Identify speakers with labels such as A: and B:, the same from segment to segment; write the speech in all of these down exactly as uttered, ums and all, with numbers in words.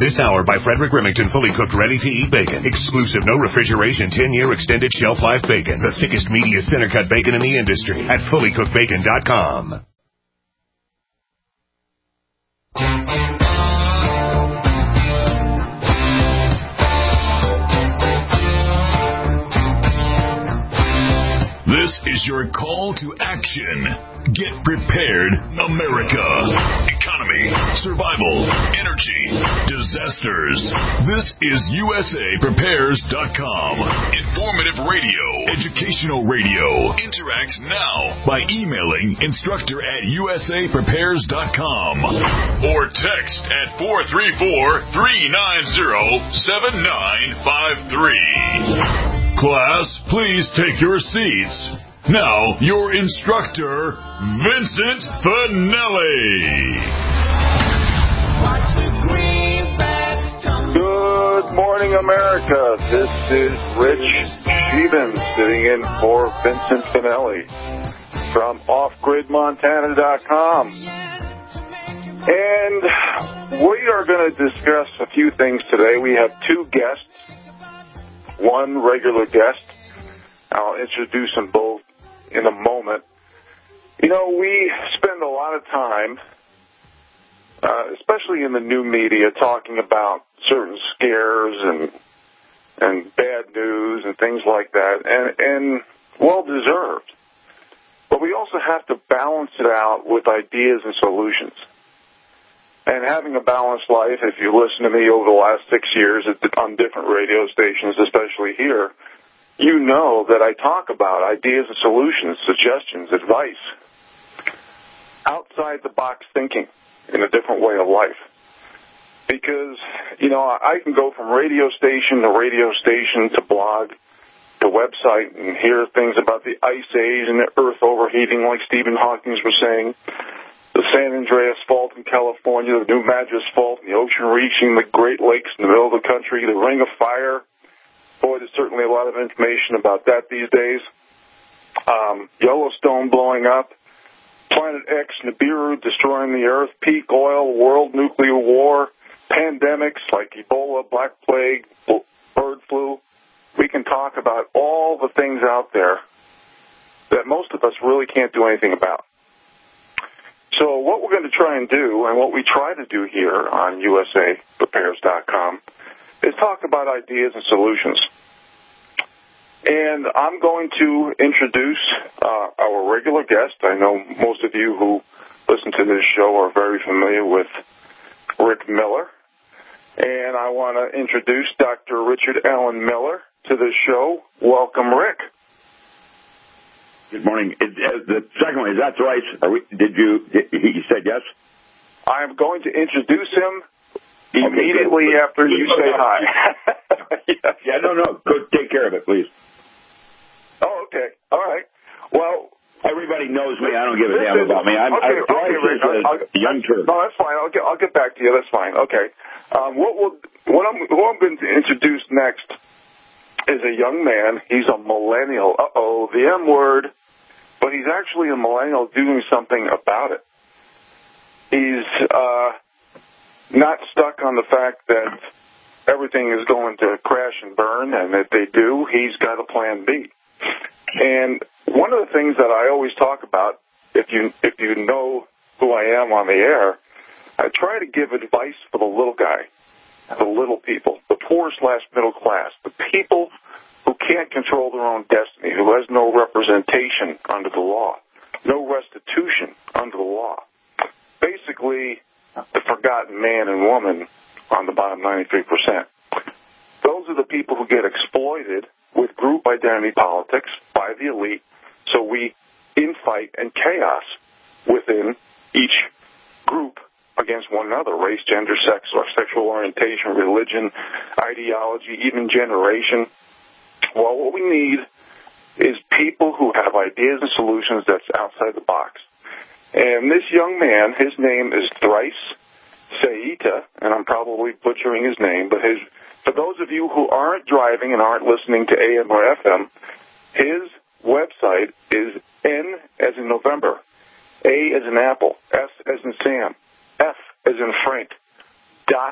A: This hour by Frederick Remington, fully cooked, ready-to-eat bacon. Exclusive, no refrigeration, ten-year extended shelf life bacon. The thickest, meatiest, center-cut bacon in the industry at fully cooked bacon dot com.
B: This is your call to action. Get prepared, America. Economy, survival, energy, disasters. This is U S A Prepares dot com. Informative radio, educational radio. Interact now by emailing instructor at U S A Prepares dot com or text at four three four, three nine zero, seven nine five three. Class, please take your seats. Now, your instructor, Vincent Finelli.
C: Good morning, America. This is Rich Sheehan sitting in for Vincent Finelli from off grid montana dot com. And we are going to discuss a few things today. We have two guests. One regular guest. I'll introduce them both in a moment. You know, we spend a lot of time, uh, especially in the new media, talking about certain scares and and bad news and things like that, and, and well-deserved. But we also have to balance it out with ideas and solutions. And having a balanced life, if you listen to me over the last six years on different radio stations, especially here, you know that I talk about ideas and solutions, suggestions, advice, outside-the-box thinking in a different way of life. Because, you know, I can go from radio station to radio station to blog to website and hear things about the ice age and the earth overheating like Stephen Hawking was saying, the San Andreas Fault in California, the New Madras Fault, and the ocean reaching the Great Lakes in the middle of the country, the Ring of Fire. Boy, there's certainly a lot of information about that these days. Um, Yellowstone blowing up, Planet X, Nibiru destroying the Earth, peak oil, world nuclear war, pandemics like Ebola, Black Plague, bird flu. We can talk about all the things out there that most of us really can't do anything about. So what we're going to try and do, and what we try to do here on U S A Prepares dot com, is talk about ideas and solutions. And I'm going to introduce uh, our regular guest. I know most of you who listen to this show are very familiar with Rick Miller. And I want to introduce Doctor Richard Allen Miller to the show. Welcome, Rick.
D: Good morning. It, uh, the second one, is that right? Are we, did you, did, he said yes?
C: I'm going to introduce him immediately okay, after you say hi.
D: yeah. yeah, no, no. Go take care of it, please.
C: Oh, okay. All right. Well,
D: everybody knows me. I don't give a damn is, about me. I'm,
C: okay,
D: I'm
C: okay, Rick, I'll, I'll,
D: young turd.
C: No, that's fine. I'll get, I'll get back to you. That's fine. Okay. Um, what, we'll, what, I'm, who I'm going to introduce next is a young man. He's a millennial. Uh-oh, the M word. But he's actually a millennial doing something about it. He's uh, not stuck on the fact that everything is going to crash and burn, and if they do, he's got a plan B. And one of the things that I always talk about, if you if you know who I am on the air, I try to give advice for the little guy, the little people, the poor slash middle class, the people who can't control their own destiny, who has no representation under the law, no restitution under the law. Basically, the forgotten man and woman on the bottom ninety-three percent. Those are the people who get exploited with group identity politics by the elite, so we infight and chaos within each group against one another, race, gender, sex, or sexual orientation, religion, ideology, even generation. Well, what we need is people who have ideas and solutions that's outside the box. And this young man, his name is Thrice Seita, and I'm probably butchering his name, but his, for those of you who aren't driving and aren't listening to A M or F M, his website is N as in November, A as in Apple, S as in Sam, F as in Frank, dot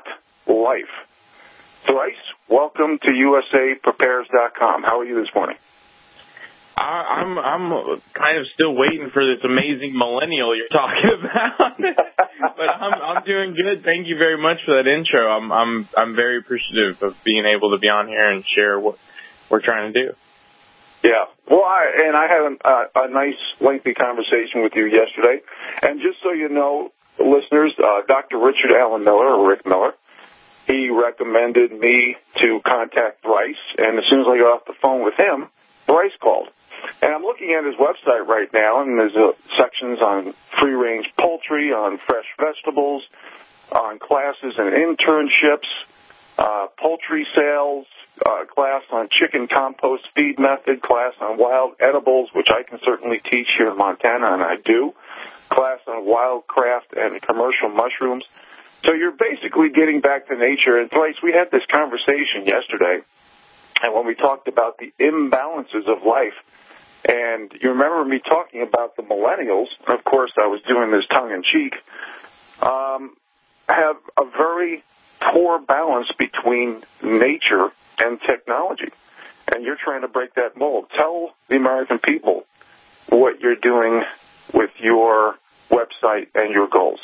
C: life. Thrice, welcome to U S A Prepares dot com. How are you this morning?
E: I, I'm I'm kind of still waiting for this amazing millennial you're talking about, but I'm I'm doing good. Thank you very much for that intro. I'm I'm I'm very appreciative of being able to be on here and share what we're trying to do.
C: Yeah, well, I, and I had a, a nice, lengthy conversation with you yesterday. And just so you know, listeners, uh, Doctor Richard Allen Miller, or Rick Miller, he recommended me to contact Thrice. And as soon as I got off the phone with him, Thrice called. And I'm looking at his website right now, and there's uh, sections on free-range poultry, on fresh vegetables, on classes and internships, uh, poultry sales, uh, class on chicken compost feed method, class on wild edibles, which I can certainly teach here in Montana, and I do, class on wildcraft and commercial mushrooms. So you're basically getting back to nature. And Thrice, we had this conversation yesterday, and when we talked about the imbalances of life, and you remember me talking about the millennials, and of course I was doing this tongue-in-cheek, um, have a very poor balance between nature and technology. And you're trying to break that mold. Tell the American people what you're doing with your website and your goals.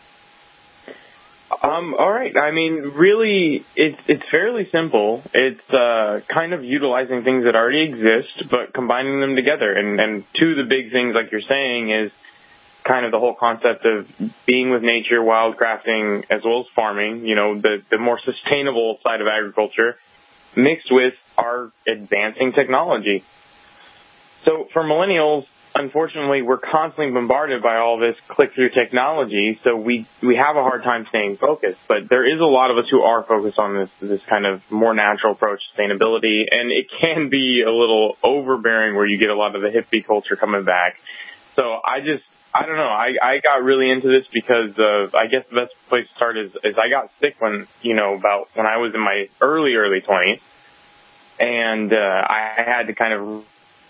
E: Um, all right. I mean, really, it's it's fairly simple. It's uh, kind of utilizing things that already exist, but combining them together. And, and two of the big things, like you're saying, is kind of the whole concept of being with nature, wildcrafting, as well as farming, you know, the, the more sustainable side of agriculture, mixed with our advancing technology. So for millennials, unfortunately, we're constantly bombarded by all this click-through technology, so we, we have a hard time staying focused. But there is a lot of us who are focused on this, this kind of more natural approach to sustainability, and it can be a little overbearing where you get a lot of the hippie culture coming back. So I just, I don't know, I, I got really into this because of, I guess the best place to start is, is I got sick when, you know, about when I was in my early, early twenties, and uh, I had to kind of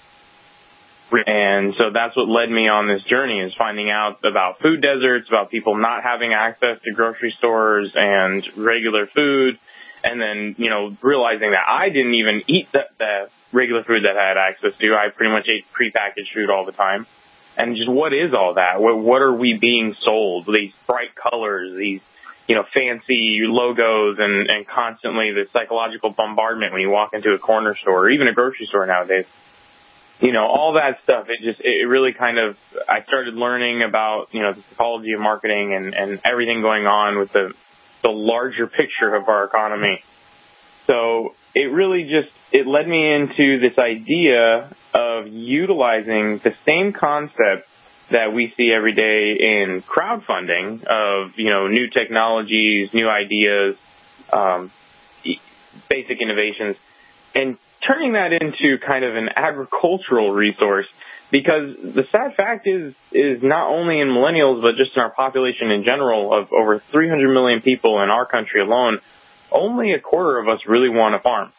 E: And so that's what led me on this journey, is finding out about food deserts, about people not having access to grocery stores and regular food, and then, you know, realizing that I didn't even eat the, the regular food that I had access to. I pretty much ate prepackaged food all the time. And just what is all that? What, what are we being sold? These bright colors, these, you know, fancy logos, and, and constantly the psychological bombardment when you walk into a corner store or even a grocery store nowadays. You know, all that stuff, it just, it really kind of, I started learning about, you know, the psychology of marketing and, and everything going on with the, the larger picture of our economy. So it really just, it led me into this idea of utilizing the same concept that we see every day in crowdfunding of, you know, new technologies, new ideas, um, basic innovations, and turning that into kind of an agricultural resource, because the sad fact is, is not only in millennials, but just in our population in general of over three hundred million people in our country alone, only a quarter of us really want to farm.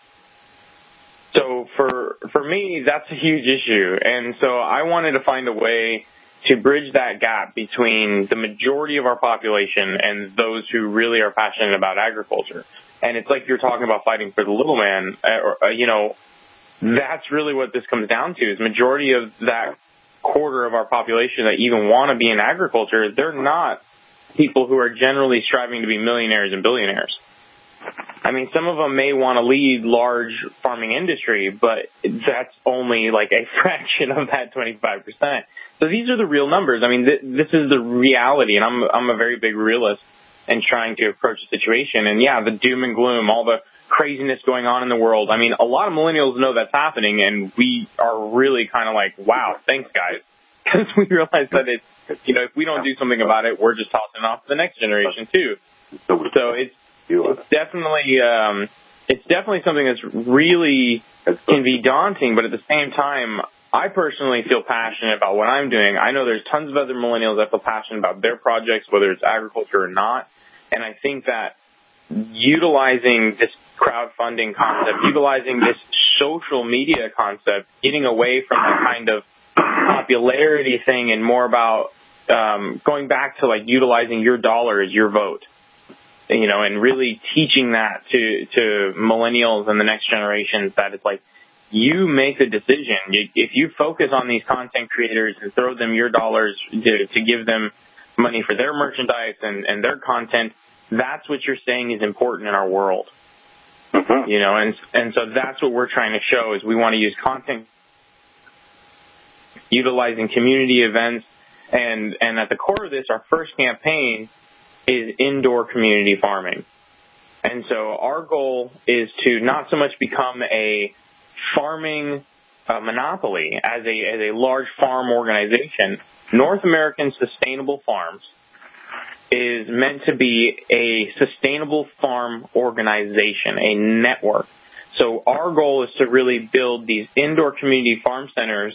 E: So for, for me, that's a huge issue. And so I wanted to find a way to bridge that gap between the majority of our population and those who really are passionate about agriculture. And it's like you're talking about fighting for the little man, or, uh, you know, that's really what this comes down to, is majority of that quarter of our population that even want to be in agriculture, they're not people who are generally striving to be millionaires and billionaires. I mean, some of them may want to lead large farming industry, but that's only like a fraction of that twenty-five percent. So these are the real numbers. I mean, th- this is the reality, and I'm I'm a very big realist and trying to approach the situation. And yeah, the doom and gloom, all the craziness going on in the world. I mean, a lot of millennials know that's happening, and we are really kind of like, wow, thanks, guys. Because we realize that it's, you know, if we don't do something about it, we're just tossing it off to the next generation, too. So it's, it's definitely, um, it's definitely something that's really can be daunting, but at the same time, I personally feel passionate about what I'm doing. I know there's tons of other millennials that feel passionate about their projects, whether it's agriculture or not. And I think that utilizing this crowdfunding concept, utilizing this social media concept, getting away from the kind of popularity thing and more about um, going back to like utilizing your dollar as your vote. you know, and really teaching that to, to millennials and the next generations that it's like, you make the decision. If you focus on these content creators and throw them your dollars to, to give them money for their merchandise and, and their content, that's what you're saying is important in our world. Mm-hmm. You know, and and so that's what we're trying to show is we want to use content, utilizing community events, and, and at the core of this, our first campaign is indoor community farming. And so our goal is to not so much become a farming uh, monopoly as a as a large farm organization. North American Sustainable Farms is meant to be a sustainable farm organization, a network. So our goal is to really build these indoor community farm centers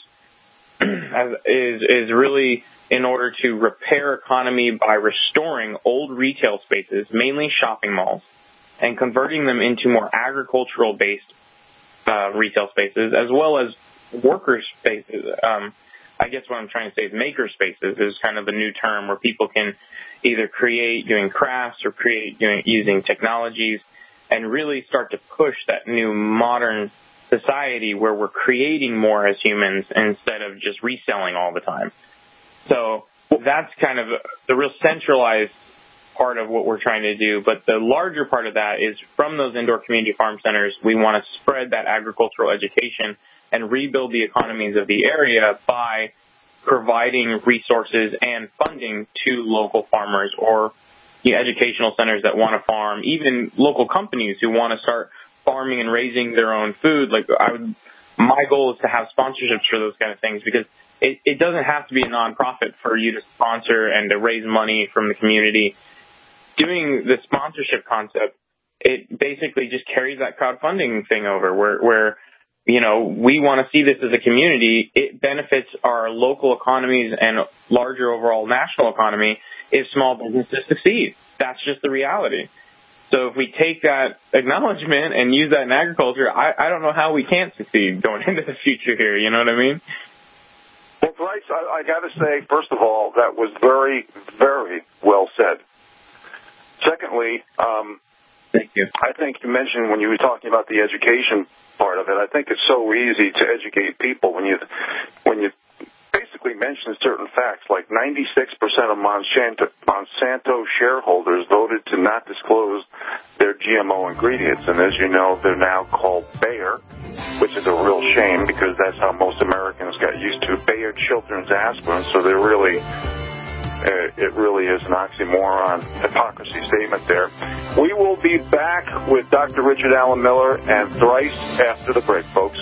E: as, is is really in order to repair economy by restoring old retail spaces, mainly shopping malls, and converting them into more agricultural-based Uh, retail spaces, as well as worker spaces. Um, I guess what I'm trying to say is maker spaces is kind of a new term where people can either create doing crafts or create doing using technologies and really start to push that new modern society where we're creating more as humans instead of just reselling all the time. So that's kind of the real centralized part of what we're trying to do. But the larger part of that is from those indoor community farm centers, we want to spread that agricultural education and rebuild the economies of the area by providing resources and funding to local farmers or you know, educational centers that want to farm, even local companies who want to start farming and raising their own food. Like I would, my goal is to have sponsorships for those kind of things because it, it doesn't have to be a nonprofit for you to sponsor and to raise money from the community. Doing the sponsorship concept, it basically just carries that crowdfunding thing over where, where, you know, we want to see this as a community. It benefits our local economies and larger overall national economy if small businesses succeed. That's just the reality. So if we take that acknowledgement and use that in agriculture, I, I don't know how we can't succeed going into the future here. You know what I mean?
C: Well, Bryce, I, I got to say, first of all, that was very, very well said. Secondly, um,
E: Thank you.
C: I think you mentioned when you were talking about the education part of it, I think it's so easy to educate people when you when you basically mention certain facts, like ninety-six percent of Monsanto, Monsanto shareholders voted to not disclose their G M O ingredients. And as you know, they're now called Bayer, which is a real shame because that's how most Americans got used to Bayer Children's Aspirin. So they're really... Uh, it really is an oxymoron, hypocrisy statement there. We will be back with Doctor Richard Alan Miller and Thrice after the break, folks.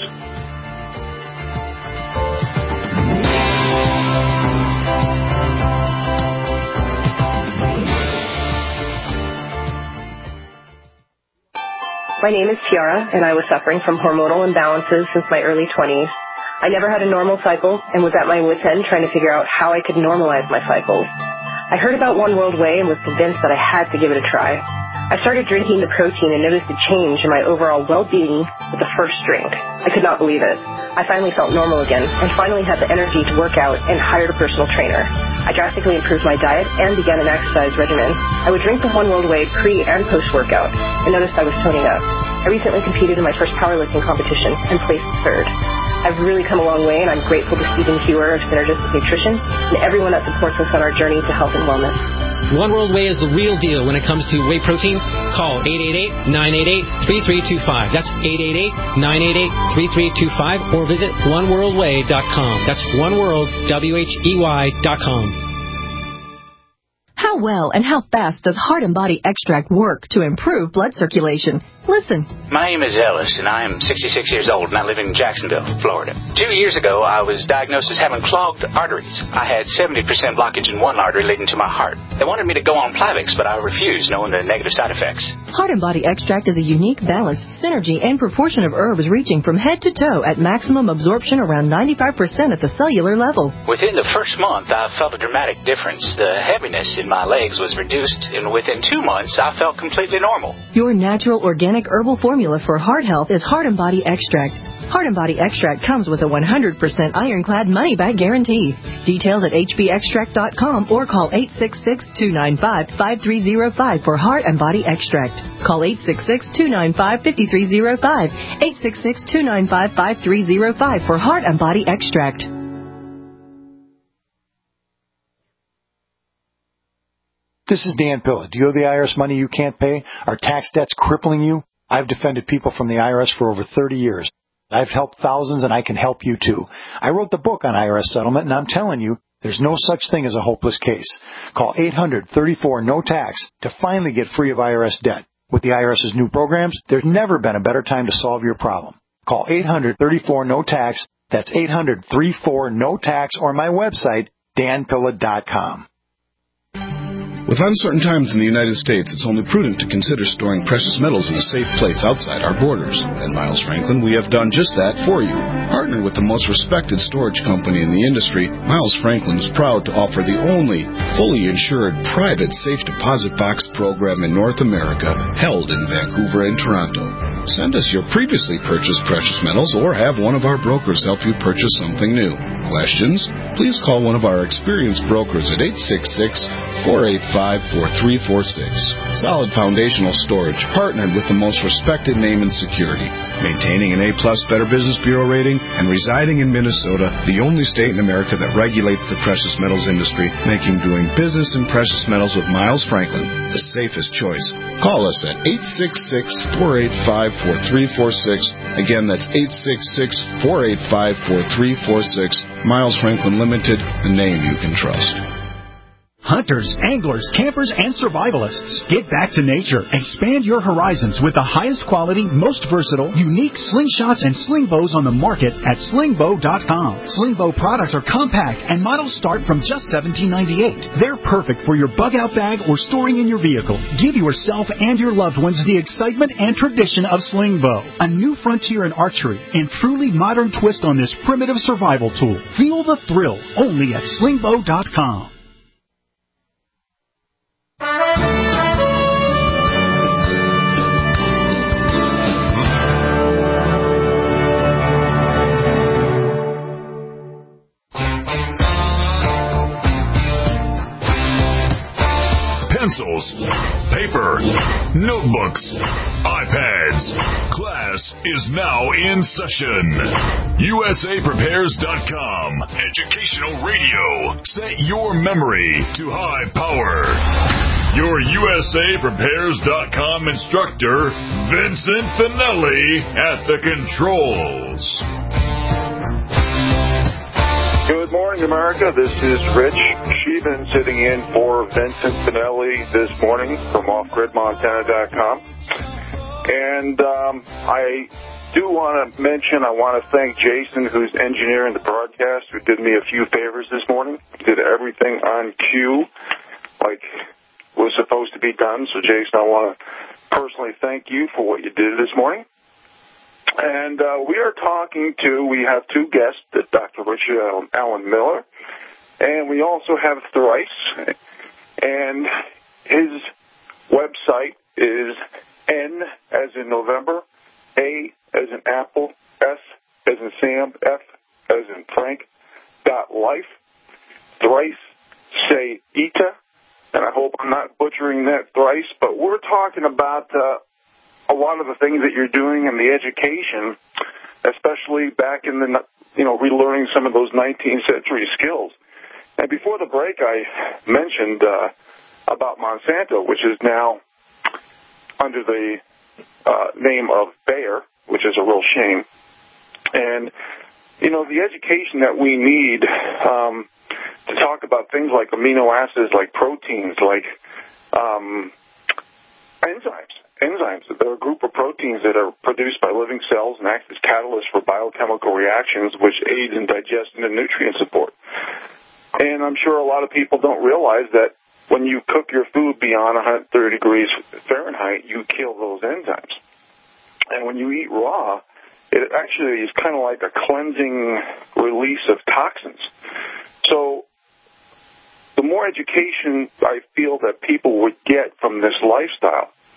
F: My name is Tiara, and I was suffering from hormonal imbalances since my early twenties. I never had a normal cycle and was at my wit's end trying to figure out how I could normalize my cycles. I heard about One World Whey and was convinced that I had to give it a try. I started drinking the protein and noticed a change in my overall well-being with the first drink. I could not believe it. I finally felt normal again and finally had the energy to work out and hired a personal trainer. I drastically improved my diet and began an exercise regimen. I would drink the One World Whey pre- and post-workout and noticed I was toning up. I recently competed in my first powerlifting competition and placed third. I've really come a long way, and I'm grateful to Stephen Hewer of Synergistic Nutrition and everyone that supports us on our journey to health and wellness.
G: One World Whey is the real deal when it comes to whey protein. Call eight eight eight, nine eight eight, three three two five. That's eight eight eight, nine eight eight, three three two five, or visit one world whey dot com. That's oneworld, W H E Y dot com.
H: How well and how fast does Heart and Body Extract work to improve blood circulation? Listen.
I: My name is Ellis, and I am sixty-six years old, and I live in Jacksonville, Florida. Two years ago, I was diagnosed as having clogged arteries. I had seventy percent blockage in one artery leading to my heart. They wanted me to go on Plavix, but I refused, knowing the negative side effects.
H: Heart and Body Extract is a unique balance, synergy, and proportion of herbs reaching from head to toe at maximum absorption around ninety-five percent at the cellular level.
I: Within the first month, I felt a dramatic difference. The heaviness in my legs was reduced, and within two months, I felt completely normal.
H: Your natural organic herbal formula for heart health is Heart and Body Extract. Heart and Body Extract comes with a one hundred percent ironclad money-back guarantee. Details at h b extract dot com or call eight six six, two nine five, five three zero five for Heart and Body Extract. Call eight six six, two nine five, five three zero five, eight six six, two nine five, five three zero five for Heart and Body Extract.
J: This is Dan Pilla. Do you owe the I R S money you can't pay? Are tax debts crippling you? I've defended people from the I R S for over thirty years. I've helped thousands, and I can help you, too. I wrote the book on I R S settlement, and I'm telling you, there's no such thing as a hopeless case. Call eight hundred, thirty-four, no tax to finally get free of I R S debt. With the IRS's new programs, there's never been a better time to solve your problem. Call eight hundred, thirty-four, no tax. That's eight hundred, thirty-four, no tax, or my website, dan pilla dot com.
K: With uncertain times in the United States, it's only prudent to consider storing precious metals in a safe place outside our borders. At Miles Franklin, we have done just that for you. Partnered with the most respected storage company in the industry, Miles Franklin is proud to offer the only fully insured private safe deposit box program in North America, held in Vancouver and Toronto. Send us your previously purchased precious metals or have one of our brokers help you purchase something new. Questions? Please call one of our experienced brokers at eight six six, four eight five, four three four six. Solid Foundational Storage, partnered with the most respected name in security. Maintaining an A-plus Better Business Bureau rating and residing in Minnesota, the only state in America that regulates the precious metals industry, making doing business in precious metals with Miles Franklin the safest choice. Call us at eight six six, four eight five, four three four six. Again, that's eight six six, four eight five, four three four six. Miles Franklin Limited, a name you can trust.
L: Hunters, anglers, campers, and survivalists. Get back to nature. Expand your horizons with the highest quality, most versatile, unique slingshots and sling bows on the market at sling bow dot com. Sling bow products are compact and models start from just seventeen ninety-eight. They're perfect for your bug out bag or storing in your vehicle. Give yourself and your loved ones the excitement and tradition of sling bow. A new frontier in archery and truly modern twist on this primitive survival tool. Feel the thrill only at sling bow dot com.
B: Pencils, paper, notebooks, iPads. Class is now in session. U S A Prepares dot com. Educational radio. Set your memory to high power. Your U S A Prepares dot com instructor, Vincent Finelli, at the controls.
C: Good morning, America. This is Rich Sheehan sitting in for Vincent Finelli this morning from off grid montana dot com. And um, I do want to mention, I want to thank Jason, who's engineering the broadcast, who did me a few favors this morning. He did everything on cue, like was supposed to be done. So, Jason, I want to personally thank you for what you did this morning. And uh, we are talking to, we have two guests, Doctor Richard Alan Miller, and we also have Thrice. And his website is N as in November, A as in Apple, S as in Sam, F as in Frank, dot life. Thrice say Ita, and I hope I'm not butchering that thrice, but we're talking about uh, a lot of the things that you're doing in the education, especially back in the, you know, relearning some of those nineteenth century skills. And before the break, I mentioned uh, about Monsanto, which is now under the uh, name of Bayer, which is a real shame. And, you know, the education that we need um, to talk about things like amino acids, like proteins, like um, enzymes. Enzymes, they're a group of proteins that are produced by living cells and act as catalysts for biochemical reactions, which aid in digestion and nutrient support. And I'm sure a lot of people don't realize that when you cook your food beyond one hundred thirty degrees Fahrenheit, you kill those enzymes. And when you eat raw, it actually is kind of like a cleansing release of toxins. So the more education I feel that people would get from this lifestyle,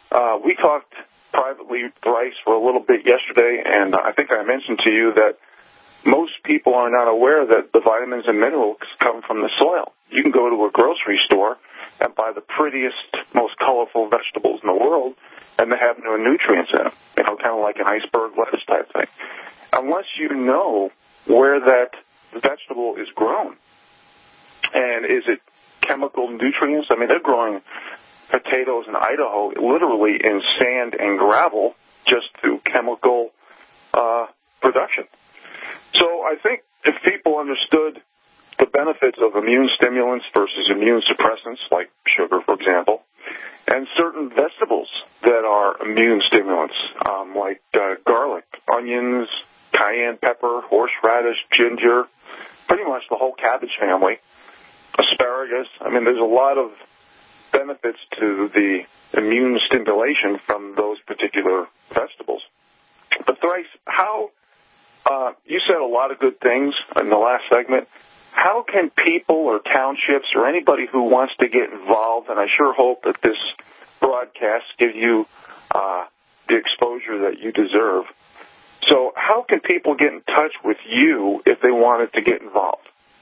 C: uh, we talked privately thrice for a little bit yesterday, and I think I mentioned to you that most people are not aware that the vitamins and minerals come from the soil. You can go to a grocery store and buy the prettiest, most colorful vegetables in the world, and they have no nutrients in them, you know, kind of like an iceberg lettuce type thing. Unless you know where that vegetable is grown, and is it chemical nutrients? I mean, they're growing potatoes in Idaho literally in sand and gravel just through chemical uh, production. So I think if people understood the benefits of immune stimulants versus immune suppressants, like sugar, for example, and certain vegetables that are immune stimulants, um, like uh, garlic, onions, cayenne pepper, horseradish, ginger, pretty much the whole cabbage family, asparagus. I mean, there's a lot of benefits to the immune stimulation from those particular vegetables. But Thrice, how, uh, you said a lot of good things in the last segment. How can people or townships or anybody who wants to get involved, and I sure hope that this broadcast gives you uh, the exposure that you deserve. So how can people get in touch with you if they wanted to get involved?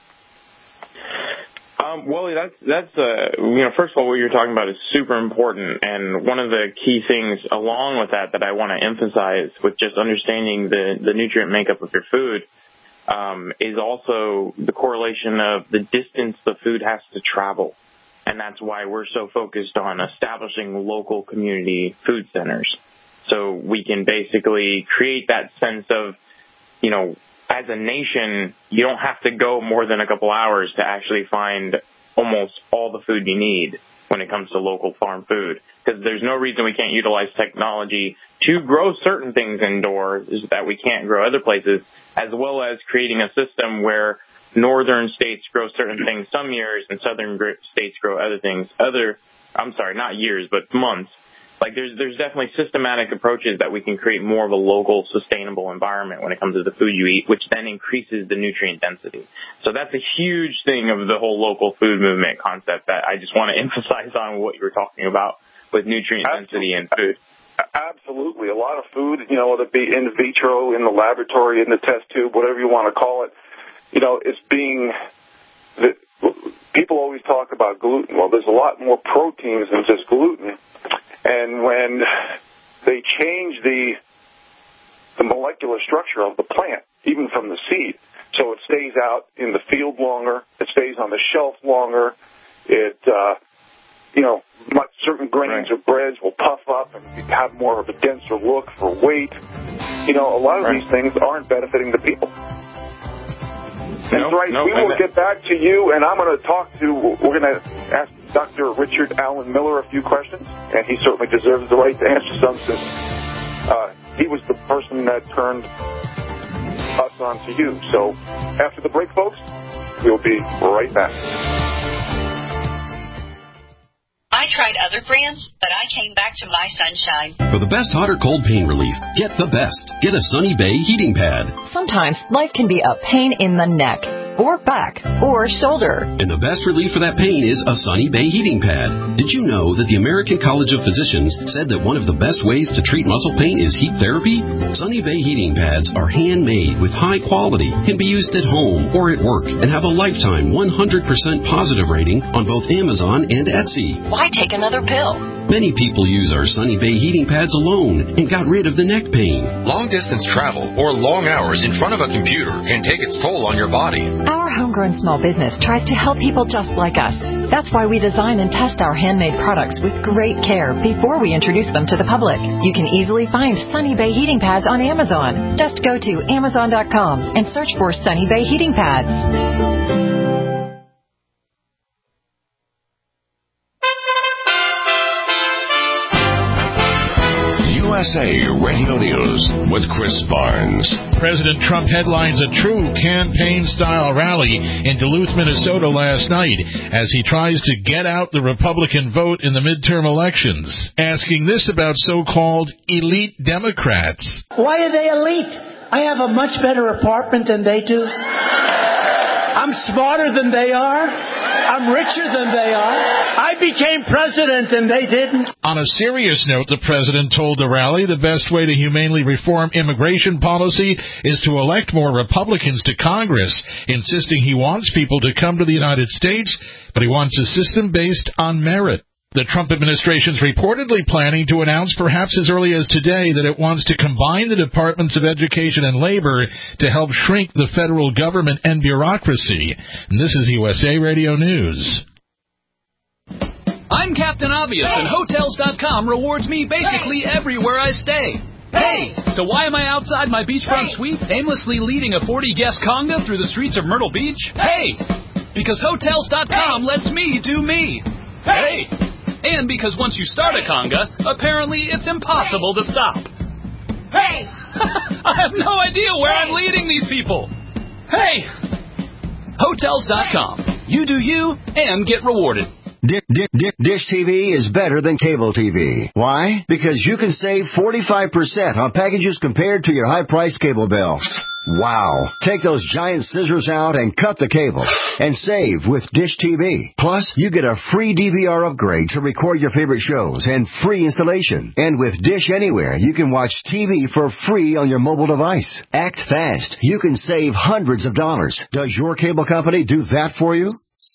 E: Um, well, that's, that's uh, you know, first of all, what you're talking about is super important. And one of the key things along with that that I want to emphasize with just understanding the, the nutrient makeup of your food um, is also the correlation of the distance the food has to travel. And that's why we're so focused on establishing local community food centers. So we can basically create that sense of, you know, as a nation, you don't have to go more than a couple hours to actually find almost all the food you need when it comes to local farm food. Because there's no reason we can't utilize technology to grow certain things indoors that we can't grow other places, as well as creating a system where northern states grow certain things some years and southern states grow other things. Other, I'm sorry, not years, but months. Like there's there's definitely systematic approaches that we can create more of a local, sustainable environment when it comes to the food you eat, which then increases the nutrient density. So that's a huge thing of the whole local food movement concept that I just want to emphasize on what you were talking about with nutrient density in food.
C: Absolutely. A lot of food, you know, whether it be in vitro, in the laboratory, in the test tube, whatever you want to call it, you know, it's being the, people always talk about gluten. Well, there's a lot more proteins than just gluten. And when they change the the molecular structure of the plant, even from the seed, so it stays out in the field longer, it stays on the shelf longer, it, uh, you know, certain grains or breads will puff up and have more of a denser look for weight. You know, a lot of these things aren't benefiting the people. That's nope, right. Nope, we will get back to you, and I'm going to talk to, we're going to ask Doctor Richard Allen Miller a few questions, and he certainly deserves the right to answer some since uh, he was the person that turned us on to you. So after the break, folks, we'll be right back.
M: I tried other brands, but I came back to My Sunshine.
N: For the best hot or cold pain relief, get the best. Get a Sunny Bay heating pad.
H: Sometimes life can be a pain in the neck, or back, or shoulder.
N: And the best relief for that pain is a Sunny Bay heating pad. Did you know that the American College of Physicians said that one of the best ways to treat muscle pain is heat therapy? Sunny Bay heating pads are handmade with high quality, can be used at home or at work, and have a lifetime one hundred percent positive rating on both Amazon and Etsy.
M: Why take another pill?
N: Many people use our Sunny Bay heating pads alone and got rid of the neck pain.
O: Long-distance travel or long hours in front of a computer can take its toll on your body.
H: Our homegrown small business tries to help people just like us. That's why we design and test our handmade products with great care before we introduce them to the public. You can easily find Sunny Bay heating pads on Amazon. Just go to Amazon dot com and search for Sunny Bay heating pads.
B: U S A Radio News with Chris Barnes.
P: President Trump headlines a true campaign-style rally in Duluth, Minnesota last night as he tries to get out the Republican vote in the midterm elections, asking this about so-called elite Democrats.
Q: Why are they elite? I have a much better apartment than they do. I'm smarter than they are. I'm richer than they are. I became president and they didn't.
P: On a serious note, the president told the rally the best way to humanely reform immigration policy is to elect more Republicans to Congress, insisting he wants people to come to the United States, but he wants a system based on merit. The Trump administration's reportedly planning to announce perhaps as early as today that it wants to combine the Departments of Education and Labor to help shrink the federal government and bureaucracy. And this is U S A Radio News.
R: I'm Captain Obvious, and Hotels dot com rewards me basically everywhere I stay. Hey, so why am I outside my beachfront suite aimlessly leading a forty-guest conga through the streets of Myrtle Beach? Hey, because Hotels dot com lets me do me. Hey! And because once you start a conga, apparently it's impossible to stop. Hey! I have no idea where I'm leading these people. Hey! Hotels dot com. You do you and get rewarded.
S: Dish, dish, dish T V is better than cable T V. Why? Because you can save forty-five percent on packages compared to your high-priced cable bill. Wow. Take those giant scissors out and cut the cable and save with Dish T V. Plus, you get a free D V R upgrade to record your favorite shows and free installation. And with Dish Anywhere, you can watch T V for free on your mobile device. Act fast. You can save hundreds of dollars. Does your cable company do that for you?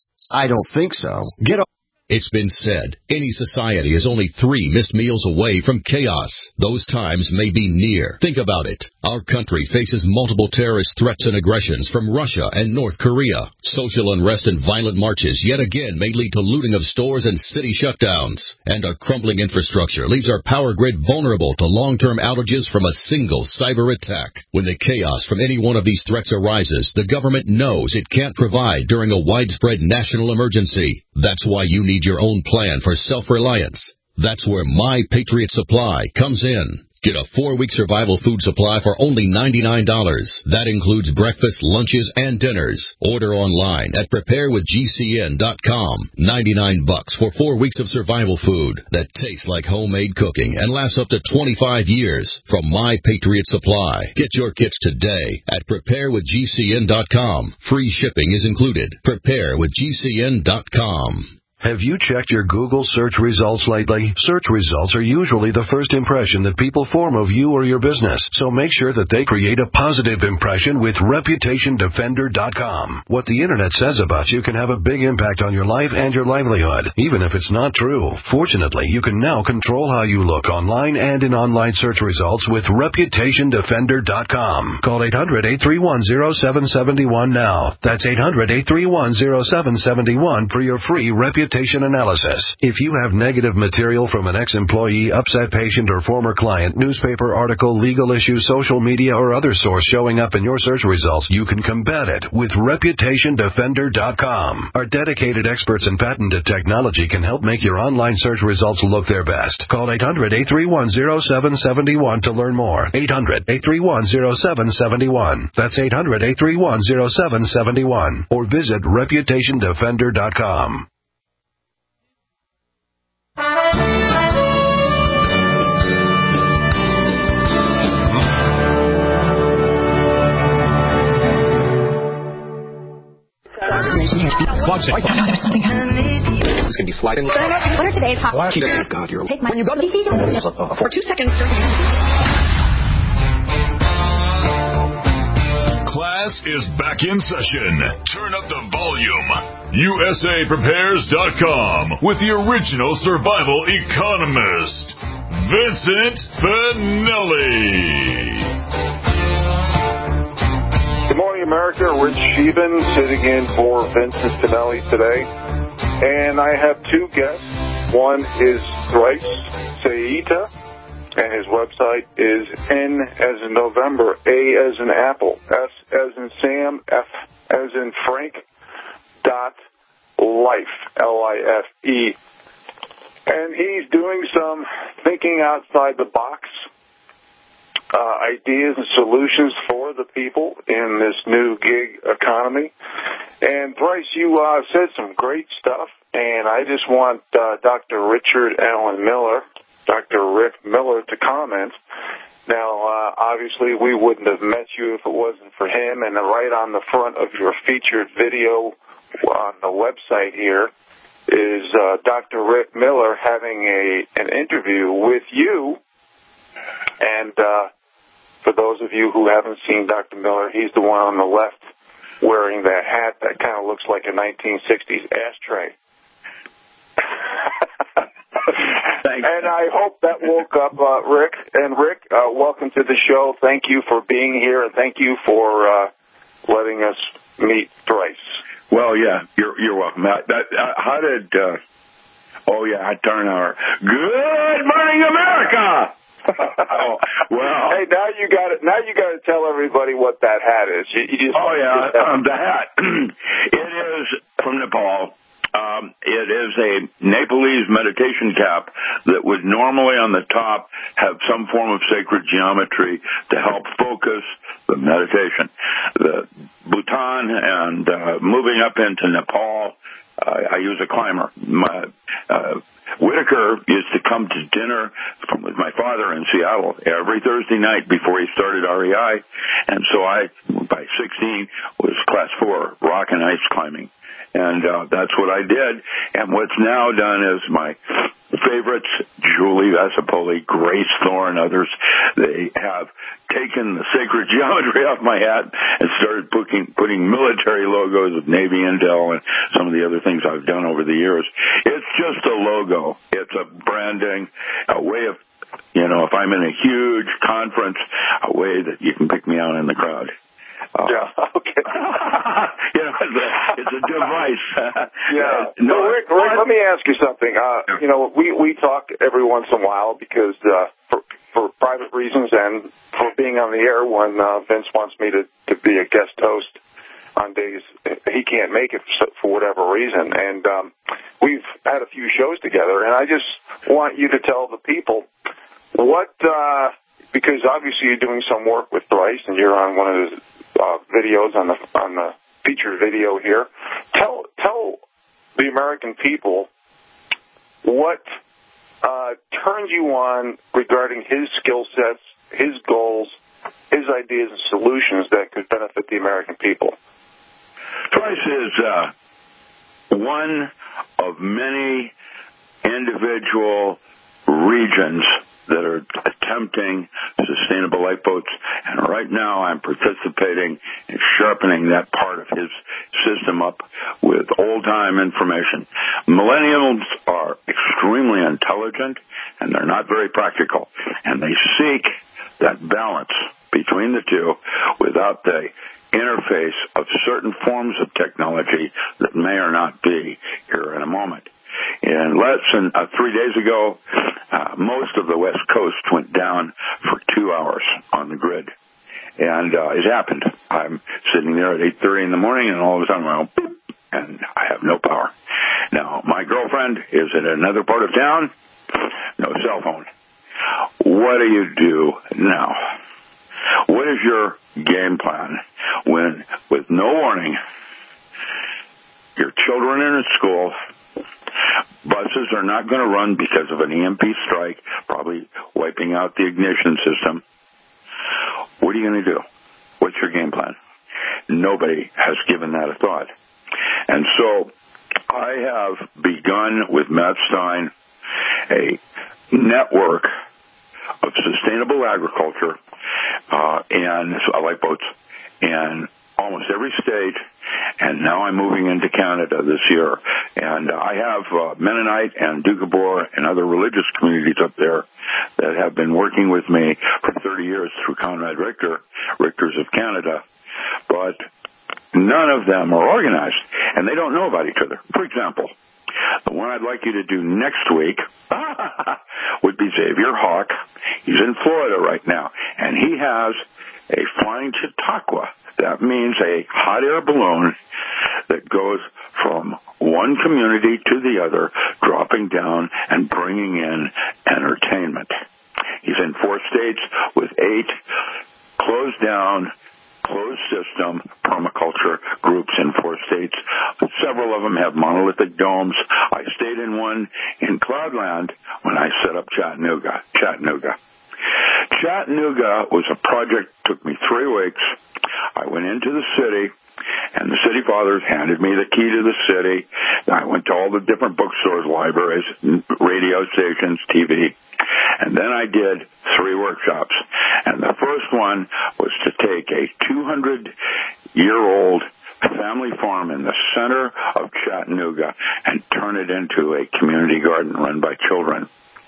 S: I don't think so. Get a
T: It's been said, any society is only three missed meals away from chaos. Those times may be near. Think about it. Our country faces multiple terrorist threats and aggressions from Russia and North Korea. Social unrest and violent marches yet again may lead to looting of stores and city shutdowns. And our crumbling infrastructure leaves our power grid vulnerable to long-term outages from a single cyber attack. When the chaos from any one of these threats arises, the government knows it can't provide during a widespread national emergency. That's why you need your own plan for self-reliance. That's where My Patriot Supply comes in. Get a four-week survival food supply for only ninety-nine dollars. That includes breakfast, lunches, and dinners. Order online at prepare with G C N dot com. ninety-nine bucks for four weeks of survival food that tastes like homemade cooking and lasts up to twenty-five years from My Patriot Supply. Get your kits today at prepare with G C N dot com. Free shipping is included. prepare with G C N dot com.
U: Have you checked your Google search results lately? Search results are usually the first impression that people form of you or your business, so make sure that they create a positive impression with reputation defender dot com. What the internet says about you can have a big impact on your life and your livelihood, even if it's not true. Fortunately, you can now control how you look online and in online search results with reputation defender dot com. Call eight hundred, eight three one, zero seven seven one now. That's eight hundred, eight three one, zero seven seven one for your free reputation analysis. If you have negative material from an ex-employee, upset patient, or former client, newspaper article, legal issue, social media, or other source showing up in your search results, you can combat it with reputation defender dot com. Our dedicated experts in patented technology can help make your online search results look their best. Call eight hundred, eight three one, zero seven seven one to learn more. eight hundred, eight three one, zero seven seven one. That's eight hundred, eight three one, zero seven seven one. Or visit reputation defender dot com.
V: It's going to be sliding. What are today's hot? Oh, God, you're... Take my... When you go to the... For two seconds...
B: Class is back in session. Turn up the volume. U S A Prepares dot com with the original survival economist, Vincent Finelli.
C: Good morning, America. Rich Sheehan sitting in for Vincent Finelli today. And I have two guests. One is Thrice Saita, and his website is N as in November, A as in Apple, S as in Sam, F as in Frank, dot life, L I F E. And he's doing some thinking outside the box, uh, ideas and solutions for the people in this new gig economy. And Bryce, you uh, said some great stuff, and I just want uh, Doctor Richard Allen Miller, Doctor Rick Miller, to comment. Now, uh, obviously, we wouldn't have met you if it wasn't for him, and right on the front of your featured video on the website here is uh, Doctor Rick Miller having a an interview with you. And uh, for those of you who haven't seen Doctor Miller, he's the one on the left wearing that hat that kind of looks like a nineteen sixties ashtray. And I hope that woke up uh, Rick. And Rick, uh, welcome to the show. Thank you for being here, and thank you for uh, letting us meet thrice.
A: Well, yeah, you're you're welcome. That, that, uh, how did? Uh, oh yeah, I turn our Good Morning America. Oh, well,
C: hey, now you got it. Now you got to tell everybody what that hat is. You, you just
A: oh yeah, um, the hat. It is from Nepal. Um, it is a Nepalese meditation cap that would normally on the top have some form of sacred geometry to help focus the meditation. The Bhutan and uh, moving up into Nepal, uh, I use a climber. My, uh, Whitaker used to come to dinner from, with my father in Seattle every Thursday night before he started R E I, and so I, by sixteen, was class four rock and ice climbing. And uh, that's what I did. And what's now done is my favorites, Julie Vassipoli, Grace Thorne, others, they have taken the sacred geometry off my hat and started putting, putting military logos of Navy Intel and some of the other things I've done over the years. It's just a logo. It's a branding, a way of, you know, if I'm in a huge conference, a way that you can pick me out in the crowd. Uh,
C: yeah, okay.
A: you know, it's a, it's a device.
C: yeah.
A: No,
C: so Rick, Rick, let me ask you something. Uh, you know, we, we talk every once in a while because uh, for, for private reasons and for being on the air when uh, Vince wants me to, to be a guest host on days he can't make it for, for whatever reason. And um, we've had a few shows together, and I just want you to tell the people what, uh, because obviously you're doing some work with Thrice, and you're on one of the Uh, videos on the on the featured video here. Tell tell the American people what uh, turned you on regarding his skill sets, his goals, his ideas and solutions that could benefit the American people.
A: Thrice is uh, one of many individual regions that are attempting sustainable lifeboats, and right now I'm participating in sharpening that part of his system up with old-time information. Millennials are extremely intelligent, and they're not very practical, and they seek that balance between the two without the interface of certain forms of technology that may or not be here in a moment. And less than uh, three days ago, uh, most of the West Coast went down for two hours on the grid. And uh, it happened. I'm sitting there at eight thirty in the morning, and all of a sudden, I go, boop, and I have no power. Now, my girlfriend is in another part of town, no cell phone. What do you do now? What is your game plan when, with no warning, your children are in school, buses are not going to run because of an E M P strike, probably wiping out the ignition system? What are you going to do? What's your game plan? Nobody has given that a thought. And so I have begun with Matt Stein a network of sustainable agriculture uh, and uh, lifeboats in almost every state, and now I'm moving into Canada this year. And I have uh, Mennonite and Doukhobor and other religious communities up there that have been working with me for thirty years through Conrad Richter, Richters of Canada, but none of them are organized, and they don't know about each other. For example, the one I'd like you to do next week would be Xavier Hawk. He's in Florida right now, and he has a flying Chautauqua. That means a hot air balloon that goes from one community to the other, dropping down and bringing in entertainment. He's in four states with eight closed down, closed system permaculture groups in four states. Several of them have monolithic domes. I stayed in one in Cloudland when I set up Chattanooga. Chattanooga. Chattanooga was a project, took me three weeks. I went into the city, and the city fathers handed me the key to the city. I went to all the different bookstores, libraries, radio stations, T V. And then I did three workshops. And the first one was to take a two hundred year old family farm in the center of Chattanooga and turn it into a community garden run by children.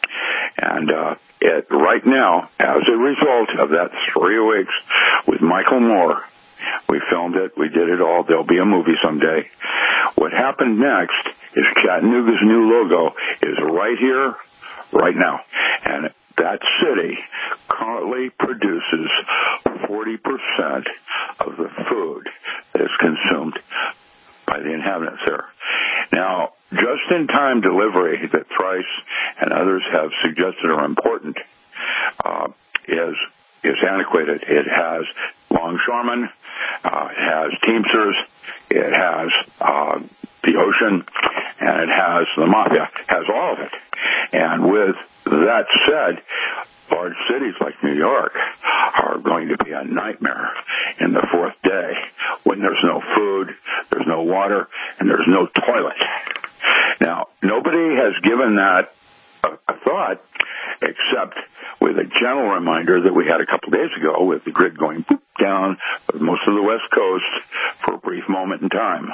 A: And uh, it, right now, as a result of that three weeks with Michael Moore, we filmed it, we did it all, there'll be a movie someday. What happened next is Chattanooga's new logo is right here, right now. And that city currently produces forty percent of the food that is consumed by the inhabitants there. Now, just-in-time delivery that Thrice and others have suggested are important uh, is is antiquated. It has longshoremen, uh, it has Teamsters, it has uh, the ocean, and it has the mafia. It has all of it. And with that said, large cities like New York are going to be a nightmare in the fourth day when there's no food, there's no water, and there's no toilet. Now, nobody has given that a, a thought except with a gentle reminder that we had a couple days ago with the grid going boop down most of the West Coast for a brief moment in time.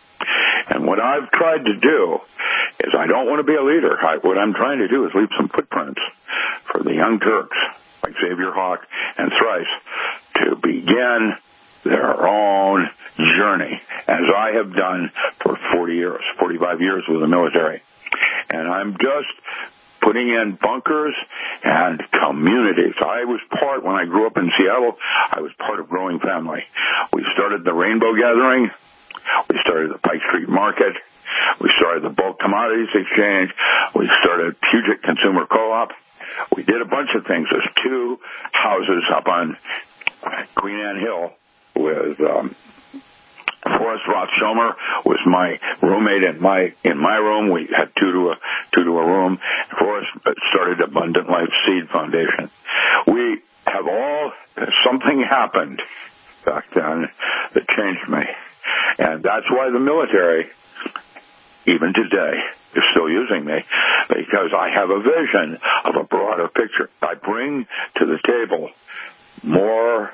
A: And what I've tried to do is I don't want to be a leader. I, what I'm trying to do is leave some footprints for the young Turks like Xavier Hawk and Thrice to begin their own journey, as I have done for forty years, forty-five years with the military. And I'm just putting in bunkers and communities. I was part, when I grew up in Seattle, I was part of Growing Family. We started the Rainbow Gathering. We started the Pike Street Market. We started the Bulk Commodities Exchange. We started Puget Consumer Co-op. We did a bunch of things. There's two houses up on Queen Anne Hill with um, Forrest Roth-Schomer was my roommate in my in my room. We had two to a two to a room. Forrest started Abundant Life Seed Foundation. We have all something happened back then that changed me, and that's why the military, even today, is still using me, because I have a vision of a broader picture. I bring to the table more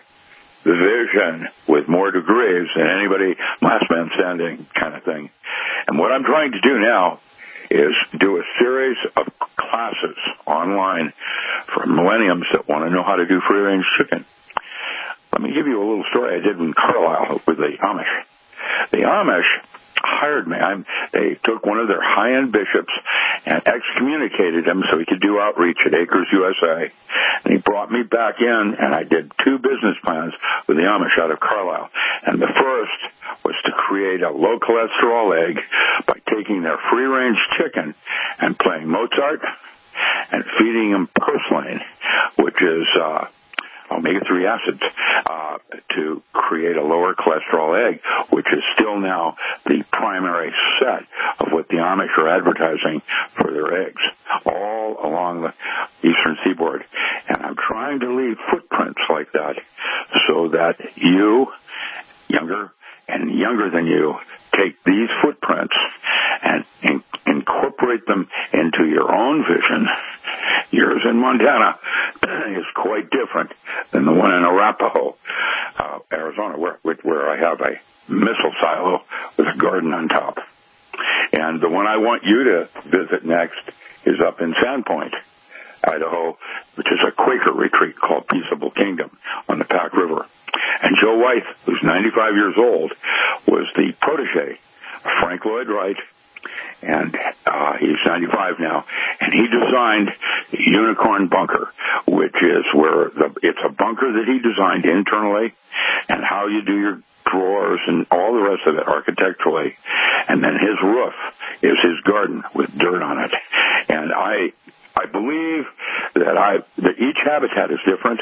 A: vision with more degrees than anybody, last man standing kind of thing. And what I'm trying to do now is do a series of classes online for millenniums that want to know how to do free-range chicken. Let me give you a little story I did in Carlisle with the Amish. The Amish hired me. I'm, they took one of their high-end bishops and excommunicated him so he could do outreach at Acres U S A. And he brought me back in, and I did two business plans with the Amish out of Carlisle. And the first was to create a low-cholesterol egg by taking their free-range chicken and playing Mozart and feeding them purslane, which is uh, omega three acids, uh, to create a lower cholesterol egg, which is still now the primary set of what the Amish are advertising for their eggs, all along the eastern seaboard. And I'm trying to leave footprints like that so that you, younger and younger than you, take these footprints and in- incorporate them into your own vision. Yours in Montana is quite different than the one in Arapahoe, uh, Arizona, where, where I have a missile silo with a garden on top. And the one I want you to visit next is up in Sandpoint, Idaho, which is a Quaker retreat called Peaceable Kingdom on the Pack River. And Joe White, who's ninety-five years old, was the protege of Frank Lloyd Wright, and uh, he's ninety-five now, and he designed the Unicorn Bunker, which is where the, it's a bunker that he designed internally, and how you do your drawers and all the rest of it architecturally, and then his roof is his garden with dirt on it. And I I believe that I that each habitat is different,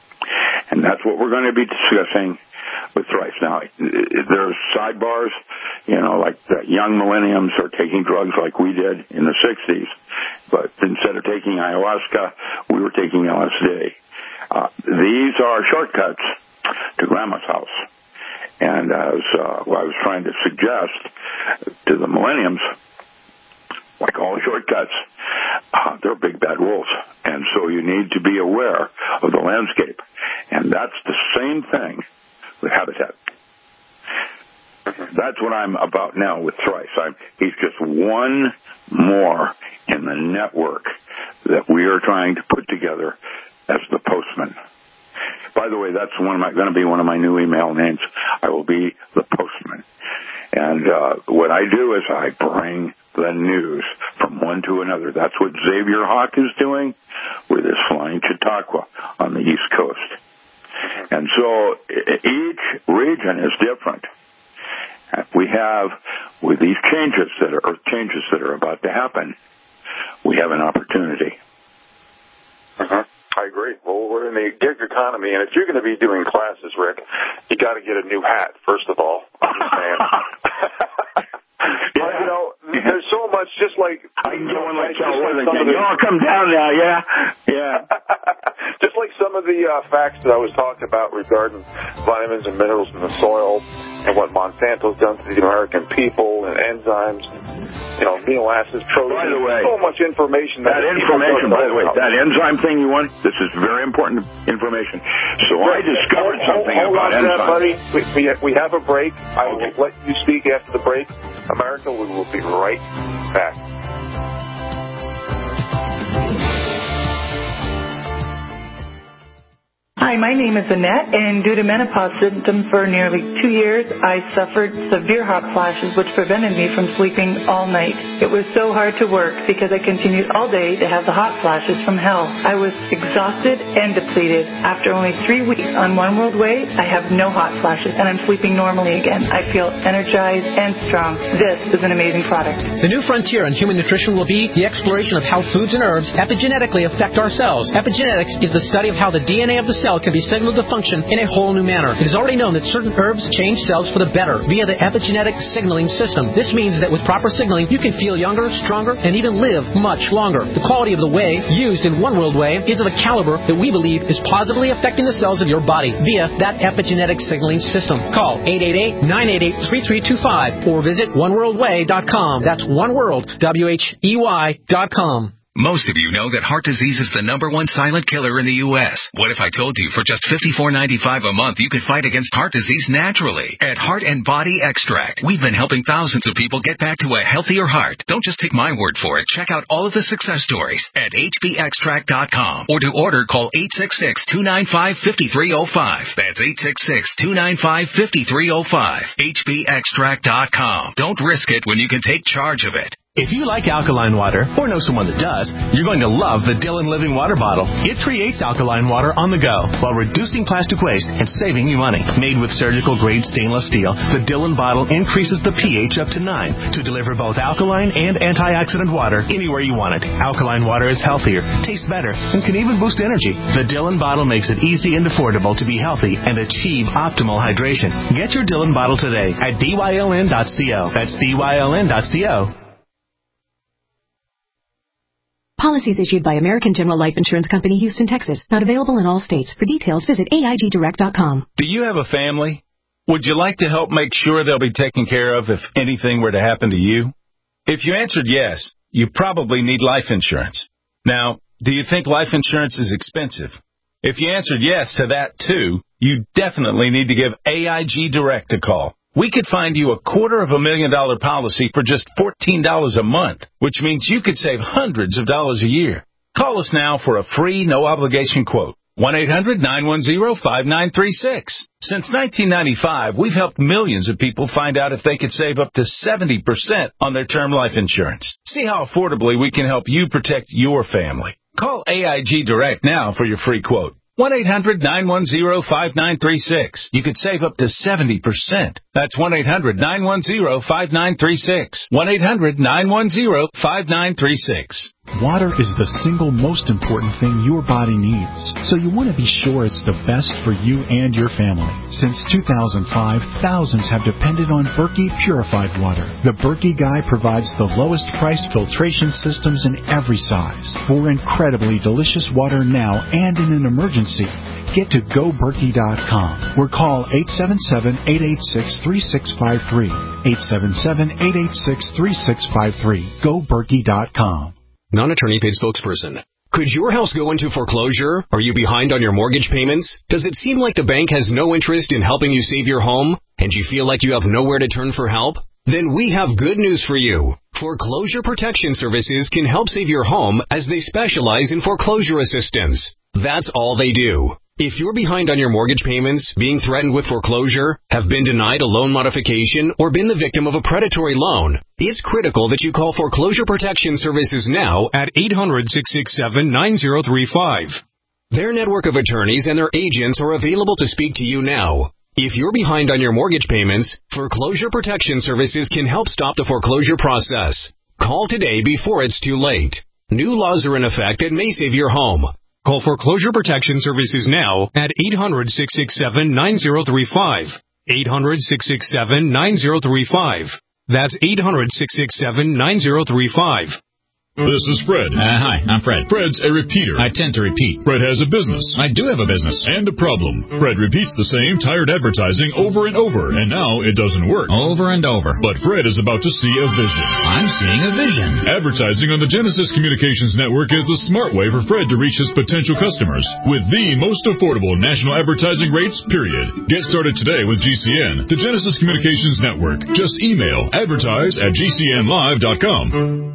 A: and that's what we're going to be discussing with Thrice. Now, there's sidebars, you know, like the young millenniums are taking drugs like we did in the sixties, but instead of taking ayahuasca, we were taking L S D. Uh, these are shortcuts to Grandma's house. And as uh, I was trying to suggest to the millenniums, like all shortcuts, uh, they're big bad wolves. And so you need to be aware of the landscape. And that's the same thing with habitat. That's what I'm about now with Thrice. I'm, he's just one more in the network that we are trying to put together as the postman. By the way, that's one of my, going to be one of my new email names. I will be the postman. And uh, what I do is I bring the news from one to another. That's what Xavier Hawk is doing with his Flying Chautauqua on the East Coast. And so each region is different. We have, with these changes that are, earth changes that are about to happen, we have an opportunity.
C: Uh-huh. I agree. Well, we're in the gig economy, and if you're going to be doing classes, Rick, you got to get a new hat, first of all. Understand? But, you know, there's so much, just like...
A: I can get one like Cal Worthington. You all come down now, yeah? Yeah.
C: Just like some of the uh, facts that I was talking about regarding vitamins and minerals in the soil and what Monsanto's done to the American people and enzymes, you know, amino acids, proteins.
A: By the way,
C: so much information.
A: That, that information, by the way, that enzyme thing you want, this is very important information. So right. I discovered hold, something hold about
C: on to
A: enzymes.
C: That, buddy. We, we, we have a break. I will let you speak after the break. America, we will be right back.
D: Hi, my name is Annette, and due to menopause symptoms for nearly two years, I suffered severe hot flashes, which prevented me from sleeping all night. It was so hard to work because I continued all day to have the hot flashes from hell. I was exhausted and depleted. After only three weeks on One World Way, I have no hot flashes, and I'm sleeping normally again. I feel energized and strong. This is an amazing product.
G: The new frontier in human nutrition will be the exploration of how foods and herbs epigenetically affect our cells. Epigenetics is the study of how the D N A of the cell can be signaled to function in a whole new manner. It is already known that certain herbs change cells for the better via the epigenetic signaling system. This means that with proper signaling, you can feel younger, stronger, and even live much longer. The quality of the whey used in One World Whey is of a caliber that we believe is positively affecting the cells of your body via that epigenetic signaling system. Call eight eight eight, nine eight eight, three three two five or visit one world way dot com. That's one world, W H E Y dot com.
F: Most of you know that heart disease is the number one silent killer in the U S What if I told you for just fifty-four ninety-five a month you could fight against heart disease naturally? At Heart and Body Extract, we've been helping thousands of people get back to a healthier heart. Don't just take my word for it. Check out all of the success stories at H B extract dot com. Or to order, call eight six six, two nine five, five three zero five. That's eight six six, two nine five, five three zero five. H B extract dot com. Don't risk it when you can take charge of it.
W: If you like alkaline water, or know someone that does, you're going to love the Dillon Living Water Bottle. It creates alkaline water on the go while reducing plastic waste and saving you money. Made with surgical-grade stainless steel, the Dillon bottle increases the pH up to nine to deliver both alkaline and antioxidant water anywhere you want it. Alkaline water is healthier, tastes better, and can even boost energy. The Dillon bottle makes it easy and affordable to be healthy and achieve optimal hydration. Get your Dillon bottle today at D Y L N dot co. That's D Y L N dot co.
X: Policies issued by American General Life Insurance Company, Houston, Texas. Not available in all states. For details, visit A I G direct dot com.
Y: Do you have a family? Would you like to help make sure they'll be taken care of if anything were to happen to you? If you answered yes, you probably need life insurance. Now, do you think life insurance is expensive? If you answered yes to that too, you definitely need to give A I G Direct a call. We could find you a quarter of a million dollar policy for just fourteen dollars a month, which means you could save hundreds of dollars a year. Call us now for a free, no-obligation quote. one eight hundred, nine one zero, five nine three six. Since nineteen ninety-five, we've helped millions of people find out if they could save up to seventy percent on their term life insurance. See how affordably we can help you protect your family. Call A I G Direct now for your free quote. one eight hundred, nine one zero, five nine three six. You could save up to seventy percent. That's one eight hundred, nine one zero, five nine three six. one eight hundred, nine one zero, five nine three six.
L: Water is the single most important thing your body needs, so you want to be sure it's the best for you and your family. Since two thousand five, thousands have depended on Berkey purified water. The Berkey Guy provides the lowest priced filtration systems in every size for incredibly delicious water now and in an emergency. get to go berkey dot com or call eight seven seven, eight eight six, three six five three. eight seven seven, eight eight six, three six five three. go berkey dot com.
E: Non-attorney paid spokesperson. Could your house go into foreclosure? Are you behind on your mortgage payments? Does it seem like the bank has no interest in helping you save your home? And you feel like you have nowhere to turn for help? Then we have good news for you. Foreclosure Protection Services can help save your home as they specialize in foreclosure assistance. That's all they do. If you're behind on your mortgage payments, being threatened with foreclosure, have been denied a loan modification, or been the victim of a predatory loan, it's critical that you call Foreclosure Protection Services now at eight hundred, six six seven, nine zero three five. Their network of attorneys and their agents are available to speak to you now. If you're behind on your mortgage payments, Foreclosure Protection Services can help stop the foreclosure process. Call today before it's too late. New laws are in effect that may save your home. Call Foreclosure Protection Services now at eight hundred, six six seven, nine zero three five. eight hundred, six six seven, nine zero three five. That's eight hundred, six six seven, nine zero three five.
I: This is Fred.
J: Uh, hi, I'm Fred.
I: Fred's a repeater.
J: I tend to repeat.
I: Fred has a business.
J: I do have a business.
I: And a problem. Fred repeats the same tired advertising over and over, and now it doesn't work.
J: Over and over.
I: But Fred is about to see a vision.
J: I'm seeing a vision.
I: Advertising on the Genesis Communications Network is the smart way for Fred to reach his potential customers with the most affordable national advertising rates, period. Get started today with G C N, the Genesis Communications Network. Just email advertise at g c n live dot com.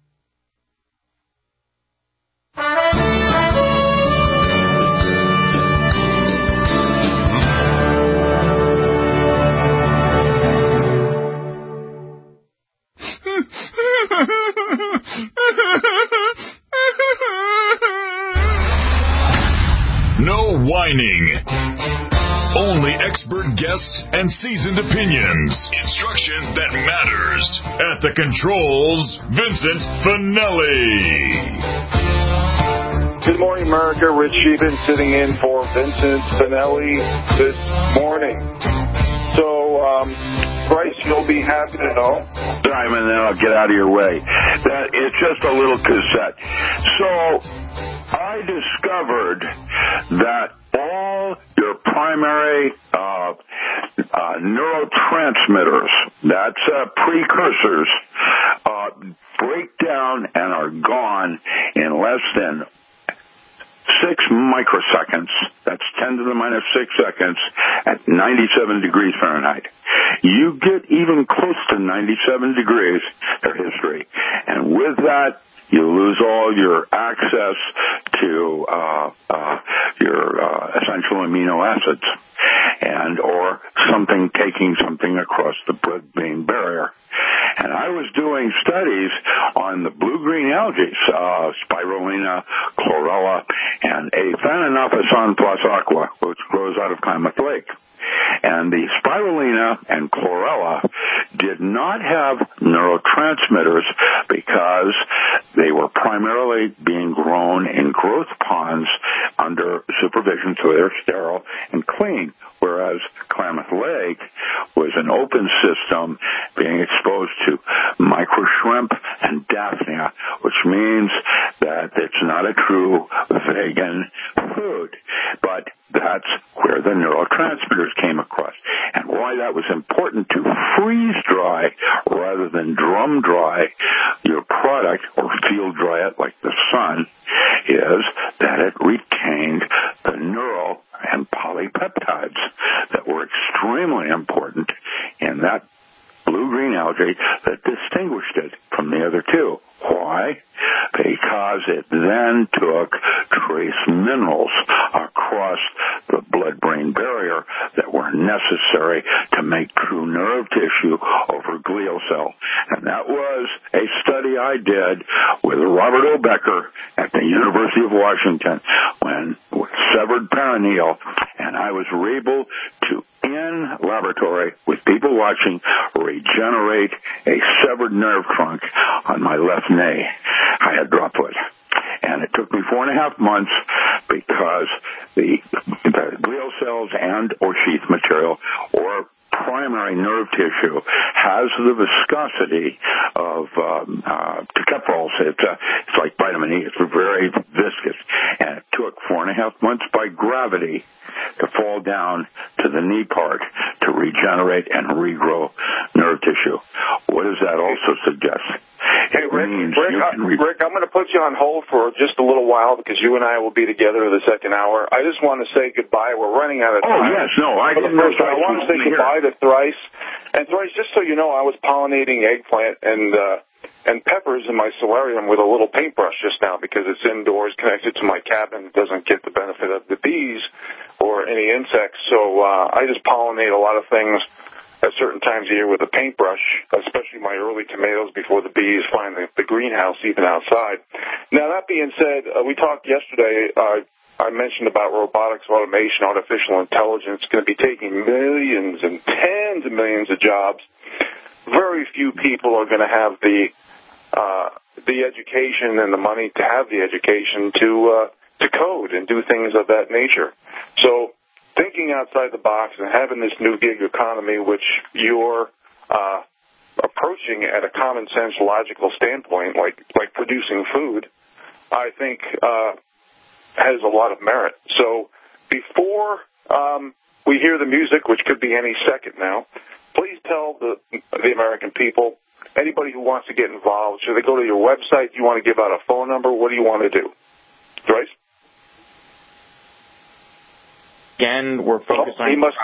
B: No whining. Only expert guests and seasoned opinions. Instruction that matters. At the controls, Vincent Finelli.
C: Good morning, America. Rich Sheehan sitting in for Vincent Finelli this morning. So, um, Bryce, you'll be happy to know.
A: Time, and then I'll get out of your way. That it's just a little cassette. So, I discovered that all your primary uh, uh, neurotransmitters, that's uh, precursors, uh, break down and are gone in less than six microseconds. That's ten to the minus six seconds at ninety-seven degrees Fahrenheit. You get even close to ninety-seven degrees, their history. And with that, you lose all your access to uh, uh, your uh, essential amino acids and or something taking something across the blood-brain barrier. And I was doing studies on the blue-green algae, uh, spirulina, chlorella, and Aphaniophyson plus aqua, which grows out of Klamath Lake. And the spirulina and chlorella did not have neurotransmitters because they were primarily being grown in growth ponds under supervision, so they're sterile and clean, whereas Klamath Lake was an open system being exposed to microshrimp and daphnia, which means that it's not a true vegan food. But that's where the neurotransmitters came across. And why that was important to freeze dry rather than drum dry your product or field dry it like the sun is that it retained the neural and polypeptides that were extremely important in that blue-green algae that distinguished it from the other two. Why? Because it then took trace minerals across the blood-brain barrier that were necessary to make true nerve tissue over glial cell. And that was a study I did with Robert O. Becker at the University of Washington when with severed perineal, and I was able to, in laboratory with people watching, regenerate a severed nerve trunk on my left knee. I had droplet. And it took me four and a half months because the, the glial cells and or sheath material or primary primary nerve tissue has the viscosity of um, uh, tocopherol. It's, uh, it's like vitamin E. It's very viscous. And it took four and a half months by gravity to fall down to the knee part to regenerate and regrow nerve tissue. What does that also suggest?
C: Hey, Rick, Rick, I, Rick, I'm going to put you on hold for just a little while because you and I will be together the second hour. I just want to say goodbye. We're running out of time.
A: Oh, yes, no, I didn't know.
C: I want to say goodbye to Thrice. And Thrice, just so you know, I was pollinating eggplant and uh, and peppers in my solarium with a little paintbrush just now because it's indoors connected to my cabin. It doesn't get the benefit of the bees or any insects. So uh, I just pollinate a lot of things at certain times of year with a paintbrush, especially my early tomatoes before the bees find the, the greenhouse even outside. Now, that being said, uh, we talked yesterday, uh, I mentioned about robotics, automation, artificial intelligence going to be taking millions and tens of millions of jobs. Very few people are going to have the uh, the education and the money to have the education to uh, to code and do things of that nature. So thinking outside the box and having this new gig economy, which you're uh, approaching at a common sense, logical standpoint, like like producing food, I think uh, has a lot of merit. So before um, we hear the music, which could be any second now, please tell the the American people, anybody who wants to get involved, should they go to your website? Do you want to give out a phone number? What do you want to do? Joyce?
H: Again, we're focused
C: oh,
H: on
C: must...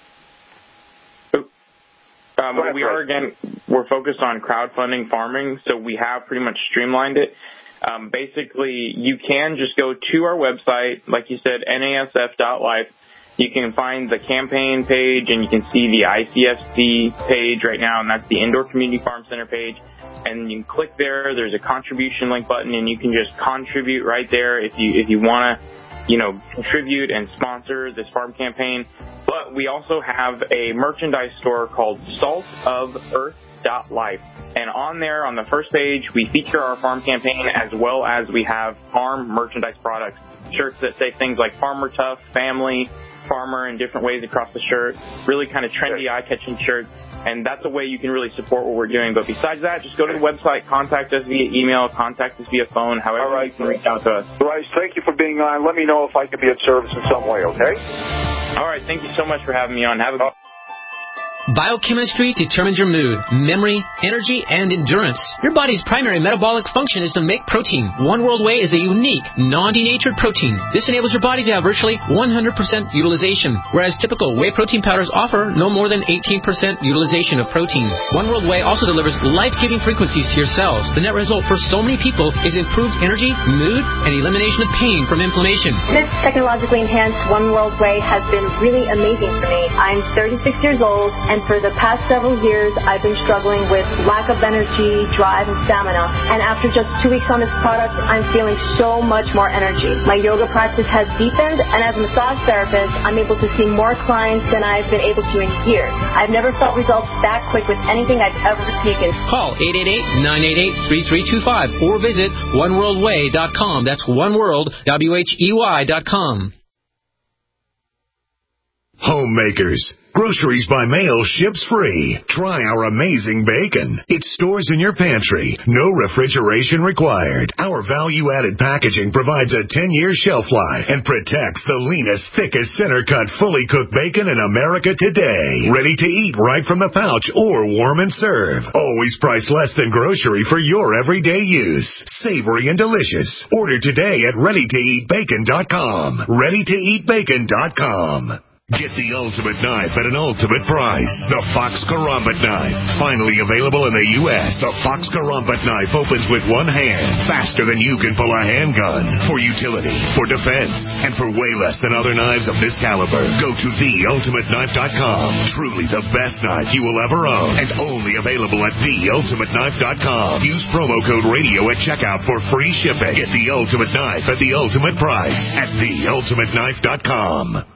H: crowd. Um, ahead, we are again. We're focused on crowdfunding farming, so we have pretty much streamlined it. Um, basically, you can just go to our website, like you said, N A S F dot life. You can find the campaign page, and you can see the I C F C page right now, and that's the Indoor Community Farm Center page. And you can click there. There's a contribution link button, and you can just contribute right there if you if you want to. you know, contribute and sponsor this farm campaign. But we also have a merchandise store called salt of earth dot life. And on there, on the first page, we feature our farm campaign as well as we have farm merchandise products. Shirts that say things like Farmer Tough, Family, Farmer in different ways across the shirt. Really kind of trendy, eye-catching shirts. And that's a way you can really support what we're doing. But besides that, just go to the website, contact us via email, contact us via phone, however right. you can reach out to us.
C: Bryce, thank you for being on. Let me know if I can be of service in some way, okay?
H: All right, thank you so much for having me on. Have a good
G: Biochemistry determines your mood, memory, energy, and endurance. Your body's primary metabolic function is to make protein. One World Whey is a unique, non-denatured protein. This enables your body to have virtually one hundred percent utilization, whereas typical whey protein powders offer no more than eighteen percent utilization of protein. One World Whey also delivers life-giving frequencies to your cells. The net result for so many people is improved energy, mood, and elimination of pain from inflammation.
K: This technologically enhanced One World Whey has been really amazing for me. I'm thirty-six years old, and And for the past several years, I've been struggling with lack of energy, drive, and stamina. And after just two weeks on this product, I'm feeling so much more energy. My yoga practice has deepened, and as a massage therapist, I'm able to see more clients than I've been able to in years. I've never felt results that quick with anything I've ever taken.
G: Call eight eight eight, nine eight eight, three three two five or visit one world way dot com. That's oneworld, W H E Y dot com.
B: Homemakers. Groceries by mail ships free. Try our amazing bacon. It stores in your pantry. No refrigeration required. Our value-added packaging provides a ten-year shelf life and protects the leanest, thickest, center-cut, fully cooked bacon in America today. Ready to eat right from the pouch or warm and serve. Always priced less than grocery for your everyday use. Savory and delicious. Order today at ready to eat bacon dot com. ready to eat bacon dot com. Get the ultimate knife at an ultimate price. The Fox Karambit Knife. Finally available in the U S The Fox Karambit Knife opens with one hand, faster than you can pull a handgun. For utility, for defense, and for way less than other knives of this caliber. Go to the ultimate knife dot com. Truly the best knife you will ever own. And only available at the ultimate knife dot com. Use promo code radio at checkout for free shipping. Get the ultimate knife at the ultimate price at the ultimate knife dot com.